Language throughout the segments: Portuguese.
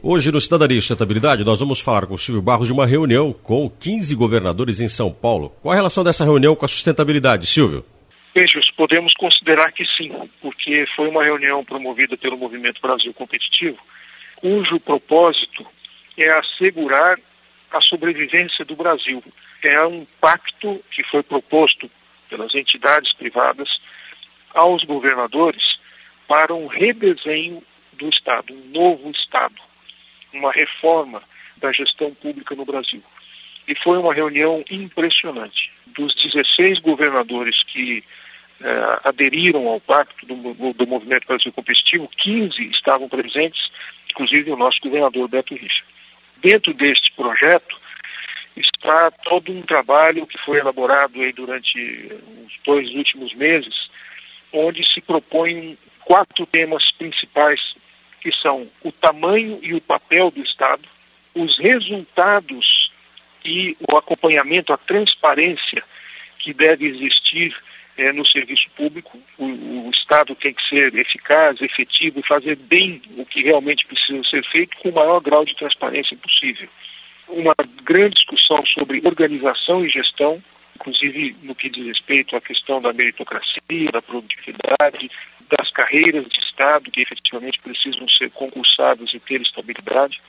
Hoje, no Cidadania e Sustentabilidade, nós vamos falar com o Silvio Barros de uma reunião com 15 governadores em São Paulo. Qual a relação dessa reunião com a sustentabilidade, Silvio? Beijos, podemos considerar que sim, porque foi uma reunião promovida pelo Movimento Brasil Competitivo, cujo propósito é assegurar a sobrevivência do Brasil. É um pacto que foi proposto pelas entidades privadas aos governadores para um redesenho do Estado, um novo Estado, uma reforma da gestão pública no Brasil. E foi uma reunião impressionante. Dos 16 governadores que aderiram ao pacto do Movimento Brasil Competitivo, 15 estavam presentes, inclusive o nosso governador Beto Richa. Dentro deste projeto está todo um trabalho que foi elaborado aí durante os 2 últimos meses, onde se propõem 4 temas principais, que são o tamanho e o papel do Estado, os resultados e o acompanhamento, a transparência que deve existir no serviço público. O Estado tem que ser eficaz, efetivo e fazer bem o que realmente precisa ser feito com o maior grau de transparência possível. Uma grande discussão sobre organização e gestão, inclusive no que diz respeito à questão da meritocracia, da produtividade, das carreiras de Estado que efetivamente precisam ser concursadas e ter estabilidade.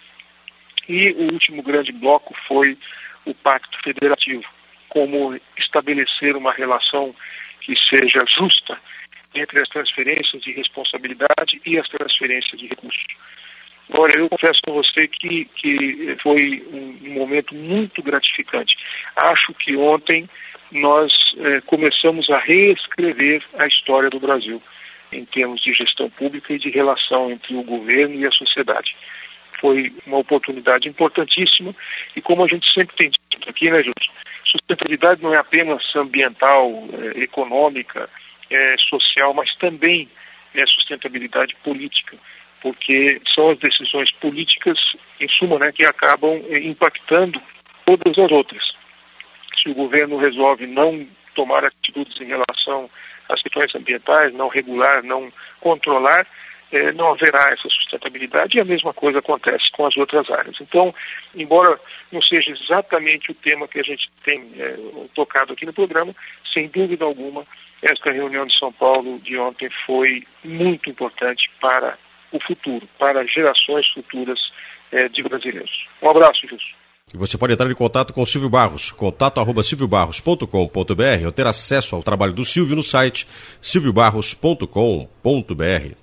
E o último grande bloco foi o Pacto Federativo, como estabelecer uma relação que seja justa entre as transferências de responsabilidade e as transferências de recursos. Olha, eu confesso com você que foi um momento muito gratificante. Acho que ontem nós começamos a reescrever a história do Brasil em termos de gestão pública e de relação entre o governo e a sociedade. Foi uma oportunidade importantíssima e, como a gente sempre tem dito aqui, né, Júlio? Sustentabilidade não é apenas ambiental, econômica, social, mas também é sustentabilidade política, porque são as decisões políticas, em suma, né, que acabam impactando todas as outras. Se o governo resolve não tomar atitudes em relação às questões ambientais, não regular, não controlar, não haverá essa sustentabilidade e a mesma coisa acontece com as outras áreas. Então, embora não seja exatamente o tema que a gente tem tocado aqui no programa, sem dúvida alguma, esta reunião de São Paulo de ontem foi muito importante para o futuro, para gerações futuras de brasileiros. Um abraço, Gilson. E você pode entrar em contato com o Silvio Barros, contato@silviobarros.com.br ou ter acesso ao trabalho do Silvio no site silviobarros.com.br.